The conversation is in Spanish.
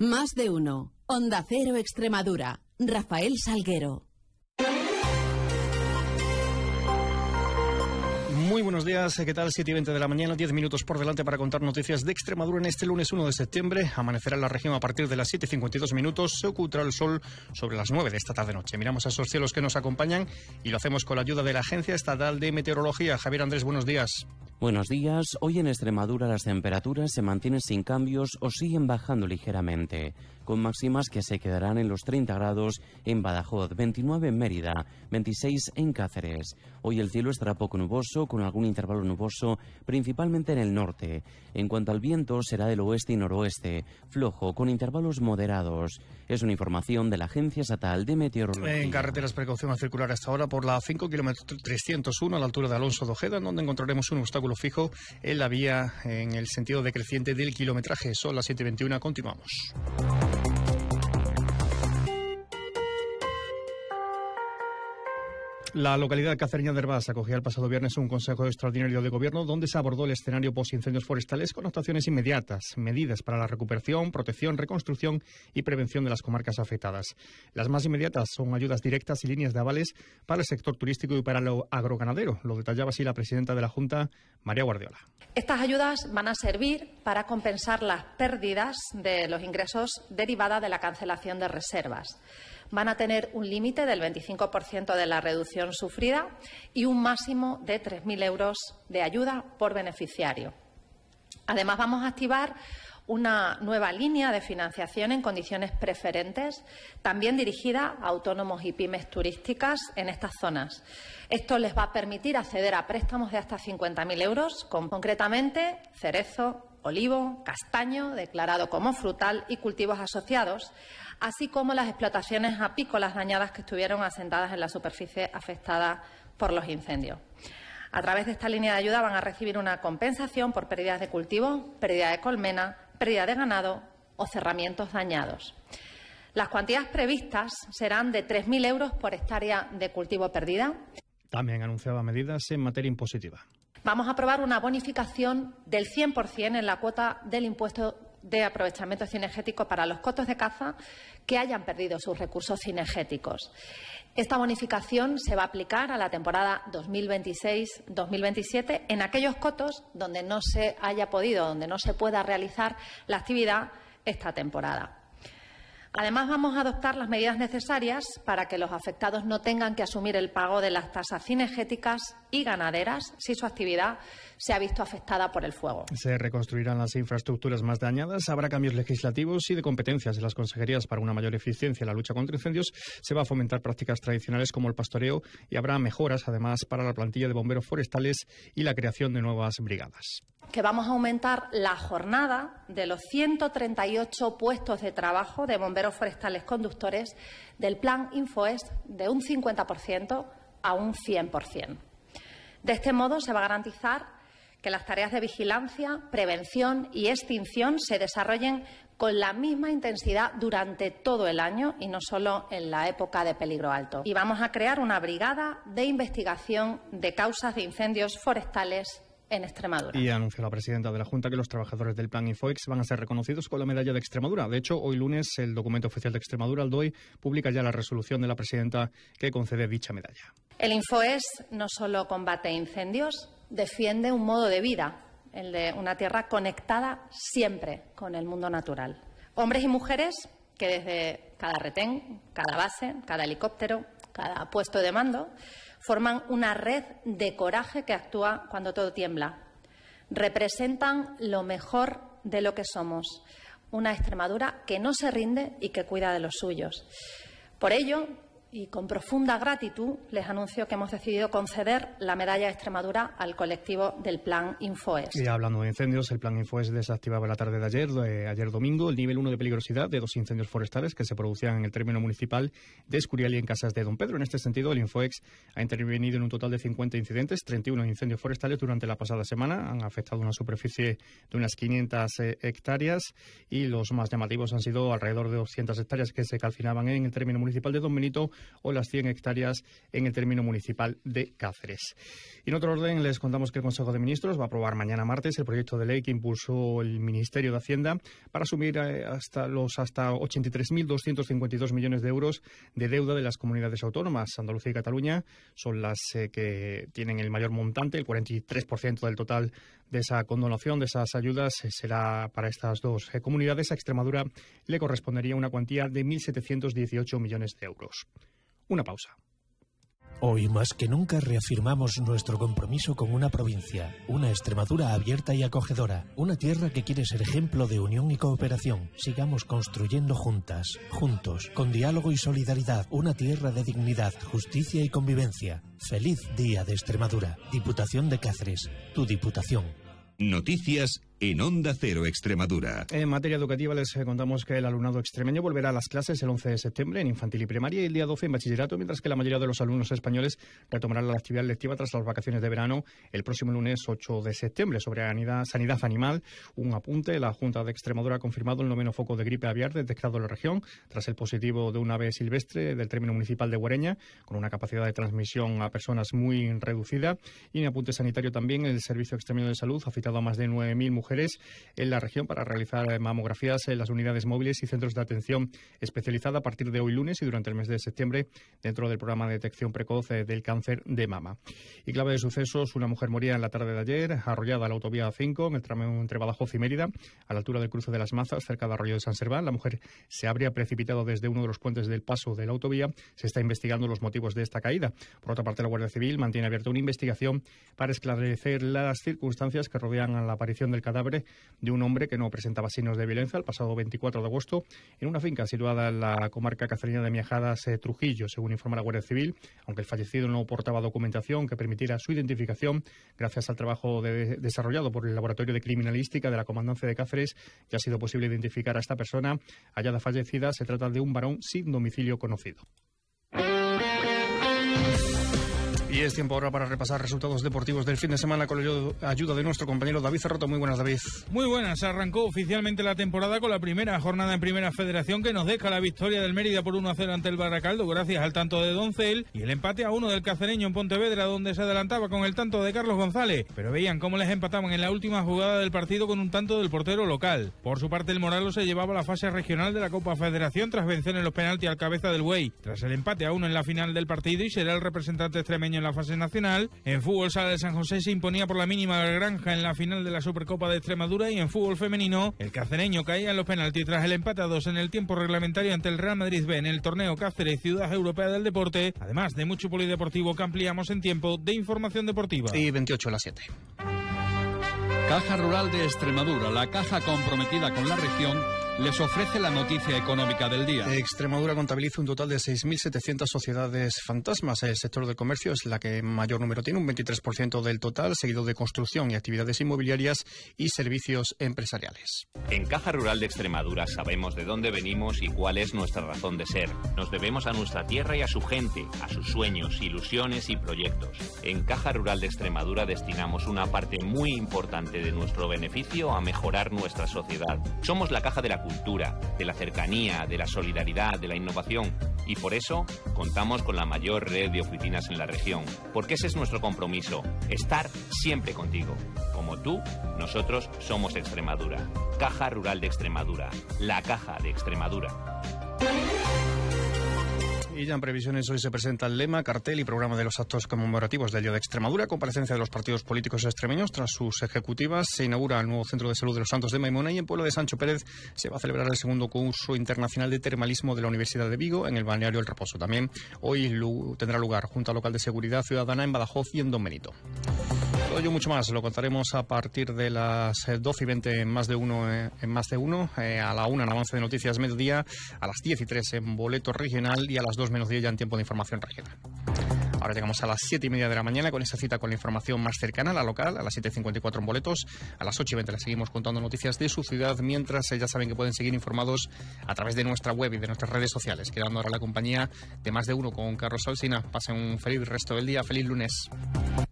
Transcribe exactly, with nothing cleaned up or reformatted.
Más de uno. Onda Cero Extremadura. Rafael Salguero. Muy buenos días, ¿qué tal? siete y veinte de la mañana, diez minutos por delante para contar noticias de Extremadura en este lunes uno de septiembre. Amanecerá en la región a partir de las siete y cincuenta y dos minutos. Se ocultará el sol sobre las nueve de esta tarde-noche. Miramos a esos cielos que nos acompañan y lo hacemos con la ayuda de la Agencia Estatal de Meteorología. Javier Andrés, buenos días. Buenos días. Hoy en Extremadura las temperaturas se mantienen sin cambios o siguen bajando ligeramente, con máximas que se quedarán en los treinta grados en Badajoz, veintinueve en Mérida, veintiséis en Cáceres. Hoy el cielo estará poco nuboso, con algún intervalo nuboso, principalmente en el norte. En cuanto al viento, será del oeste y noroeste, flojo, con intervalos moderados. Es una información de la Agencia Estatal de Meteorología. En carreteras, precaución al circular hasta ahora por la cinco, kilómetro trescientos uno, a la altura de Alonso de Ojeda, donde encontraremos un obstáculo fijo en la vía en el sentido decreciente del kilometraje. Son las siete y veintiuno, continuamos. La localidad cacereña de Herbás acogía el pasado viernes un consejo extraordinario de gobierno donde se abordó el escenario post-incendios forestales con actuaciones inmediatas, medidas para la recuperación, protección, reconstrucción y prevención de las comarcas afectadas. Las más inmediatas son ayudas directas y líneas de avales para el sector turístico y para lo agroganadero. Lo detallaba así la presidenta de la Junta, María Guardiola. Estas ayudas van a servir para compensar las pérdidas de los ingresos derivadas de la cancelación de reservas. Van a tener un límite del veinticinco por ciento de la reducción sufrida y un máximo de tres mil euros de ayuda por beneficiario. Además, vamos a activar una nueva línea de financiación en condiciones preferentes, también dirigida a autónomos y pymes turísticas en estas zonas. Esto les va a permitir acceder a préstamos de hasta cincuenta mil euros, con concretamente cerezo, olivo, castaño, declarado como frutal y cultivos asociados, así como las explotaciones apícolas dañadas que estuvieron asentadas en la superficie afectada por los incendios. A través de esta línea de ayuda van a recibir una compensación por pérdidas de cultivo, pérdida de colmena, pérdida de ganado o cerramientos dañados. Las cuantías previstas serán de tres mil euros por hectárea de cultivo perdida. También anunciaba medidas en materia impositiva. Vamos a aprobar una bonificación del cien por ciento en la cuota del impuesto de aprovechamiento cinegético para los cotos de caza que hayan perdido sus recursos cinegéticos. Esta bonificación se va a aplicar a la temporada dos mil veintiséis dos mil veintisiete en aquellos cotos donde no se haya podido, donde no se pueda realizar la actividad esta temporada. Además, vamos a adoptar las medidas necesarias para que los afectados no tengan que asumir el pago de las tasas cinegéticas y ganaderas si su actividad se ha visto afectada por el fuego. Se reconstruirán las infraestructuras más dañadas, habrá cambios legislativos y de competencias de las consejerías para una mayor eficiencia en la lucha contra incendios. Se va a fomentar prácticas tradicionales como el pastoreo y habrá mejoras, además, para la plantilla de bomberos forestales y la creación de nuevas brigadas. Que vamos a aumentar la jornada de los ciento treinta y ocho puestos de trabajo de bomberos forestales conductores del Plan Infoest de un cincuenta por ciento a un cien por ciento. De este modo se va a garantizar que las tareas de vigilancia, prevención y extinción se desarrollen con la misma intensidad durante todo el año y no solo en la época de peligro alto. Y vamos a crear una brigada de investigación de causas de incendios forestales en Extremadura. Y anunció la presidenta de la Junta que los trabajadores del Plan Infoex van a ser reconocidos con la medalla de Extremadura. De hecho, hoy lunes el documento oficial de Extremadura, el D O I, publica ya la resolución de la presidenta que concede dicha medalla. El Infoex no solo combate incendios, defiende un modo de vida, el de una tierra conectada siempre con el mundo natural. Hombres y mujeres que desde cada retén, cada base, cada helicóptero, cada puesto de mando, forman una red de coraje que actúa cuando todo tiembla. Representan lo mejor de lo que somos, una Extremadura que no se rinde y que cuida de los suyos. Por ello, y con profunda gratitud, les anuncio que hemos decidido conceder la medalla de Extremadura al colectivo del Plan Infoest. Y hablando de incendios, el Plan Infoest desactivaba la tarde de ayer, de ayer domingo, el nivel uno de peligrosidad de dos incendios forestales que se producían en el término municipal de Escurial y en Casas de Don Pedro. En este sentido, el Infoex ha intervenido en un total de cincuenta incidentes, treinta y uno incendios forestales durante la pasada semana. Han afectado una superficie de unas quinientas hectáreas y los más llamativos han sido alrededor de doscientas hectáreas que se calcinaban en el término municipal de Don Benito, o las cien hectáreas en el término municipal de Cáceres. Y en otro orden, les contamos que el Consejo de Ministros va a aprobar mañana martes el proyecto de ley que impulsó el Ministerio de Hacienda para asumir hasta los hasta ochenta y tres mil doscientos cincuenta y dos millones de euros de deuda de las comunidades autónomas. Andalucía y Cataluña son las eh, que tienen el mayor montante, el cuarenta y tres por ciento del total de esa condonación, de esas ayudas, eh, será para estas dos eh, comunidades. A Extremadura le correspondería una cuantía de mil setecientos dieciocho millones de euros. Una pausa. Hoy más que nunca reafirmamos nuestro compromiso con una provincia, una Extremadura abierta y acogedora, una tierra que quiere ser ejemplo de unión y cooperación. Sigamos construyendo juntas, juntos, con diálogo y solidaridad, una tierra de dignidad, justicia y convivencia. Feliz Día de Extremadura. Diputación de Cáceres, tu Diputación. Noticias en Onda Cero Extremadura. En materia educativa les contamos que el alumnado extremeño volverá a las clases el once de septiembre en infantil y primaria y el día doce en bachillerato, mientras que la mayoría de los alumnos españoles retomarán la actividad lectiva tras las vacaciones de verano el próximo lunes ocho de septiembre. Sobre sanidad, sanidad animal, un apunte. La Junta de Extremadura ha confirmado el noveno foco de gripe aviar detectado en la región tras el positivo de un ave silvestre del término municipal de Guareña, con una capacidad de transmisión a personas muy reducida. Y en apunte sanitario también, el Servicio Extremeño de Salud ha citado a más de nueve mil mujeres en la región para realizar mamografías en las unidades móviles y centros de atención especializada a partir de hoy lunes y durante el mes de septiembre dentro del programa de detección precoz del cáncer de mama. Y clave de sucesos, una mujer moría en la tarde de ayer arrollada a la autovía cinco en el tramo entre Badajoz y Mérida a la altura del cruce de las Mazas cerca del arroyo de San Serván. La mujer se habría precipitado desde uno de los puentes del paso de la autovía. Se está investigando los motivos de esta caída. Por otra parte, la Guardia Civil mantiene abierta una investigación para esclarecer las circunstancias que rodean a la aparición del cadáver de un hombre que no presentaba signos de violencia el pasado veinticuatro de agosto en una finca situada en la comarca cacereña de Miajadas, eh, Trujillo, según informa la Guardia Civil, aunque el fallecido no portaba documentación que permitiera su identificación. Gracias al trabajo de, desarrollado por el Laboratorio de Criminalística de la Comandancia de Cáceres, ya ha sido posible identificar a esta persona hallada fallecida. Se trata de un varón sin domicilio conocido. Y es tiempo ahora para repasar resultados deportivos del fin de semana con la ayuda de nuestro compañero David Cerroto. Muy buenas, David. Muy buenas. Arrancó oficialmente la temporada con la primera jornada en Primera Federación que nos deja la victoria del Mérida por uno a cero ante el Baracaldo gracias al tanto de Doncel y el empate a uno del Cacereño en Pontevedra, donde se adelantaba con el tanto de Carlos González. Pero veían cómo les empataban en la última jugada del partido con un tanto del portero local. Por su parte, el Moralo se llevaba la fase regional de la Copa Federación tras vencer en los penaltis al Cabeza del Buey. Tras el empate a uno en la final del partido y será el representante extremeño en la fase nacional. En fútbol sala de San José se imponía por la mínima del Granja en la final de la Supercopa de Extremadura y en fútbol femenino el cacereño caía en los penaltis tras el empate a dos en el tiempo reglamentario ante el Real Madrid B en el torneo Cáceres Ciudad Europea del Deporte, además de mucho polideportivo que ampliamos en tiempo de información deportiva. Y veintiocho a las siete. Caja Rural de Extremadura, la caja comprometida con la región, les ofrece la noticia económica del día. Extremadura contabiliza un total de seis mil setecientas sociedades fantasmas. El sector del comercio es la que mayor número tiene, un veintitrés por ciento del total, seguido de construcción y actividades inmobiliarias y servicios empresariales. En Caja Rural de Extremadura sabemos de dónde venimos y cuál es nuestra razón de ser. Nos debemos a nuestra tierra y a su gente, a sus sueños, ilusiones y proyectos. En Caja Rural de Extremadura destinamos una parte muy importante de nuestro beneficio a mejorar nuestra sociedad. Somos la caja de la cultura, de la cercanía, de la solidaridad, de la innovación y por eso contamos con la mayor red de oficinas en la región, porque ese es nuestro compromiso, estar siempre contigo. Como tú, nosotros somos Extremadura. Caja Rural de Extremadura, la caja de Extremadura. Y ya en previsiones, hoy se presenta el lema, cartel y programa de los actos conmemorativos del Día de Extremadura, comparecencia de los partidos políticos extremeños tras sus ejecutivas. Se inaugura el nuevo Centro de Salud de los Santos de Maimona y en Pueblo de Sancho Pérez se va a celebrar el segundo curso internacional de termalismo de la Universidad de Vigo en el balneario El Reposo. También hoy tendrá lugar Junta Local de Seguridad Ciudadana en Badajoz y en Don Benito. Todo ello mucho más lo contaremos a partir de las doce y veinte en Más de Uno, eh, en Más de Uno, eh, a la una en Avance de Noticias Mediodía, a las diez y tres en Boleto Regional y a las dos menos diez ya en Tiempo de Información Regional. Ahora llegamos a las siete y media de la mañana con esa cita con la información más cercana, la local, a las siete y cincuenta y cuatro en Boletos. A las ocho y veinte les seguimos contando noticias de su ciudad, mientras eh, ya saben que pueden seguir informados a través de nuestra web y de nuestras redes sociales. Quedando ahora la compañía de Más de Uno con Carlos Alsina. Pasen un feliz resto del día, feliz lunes.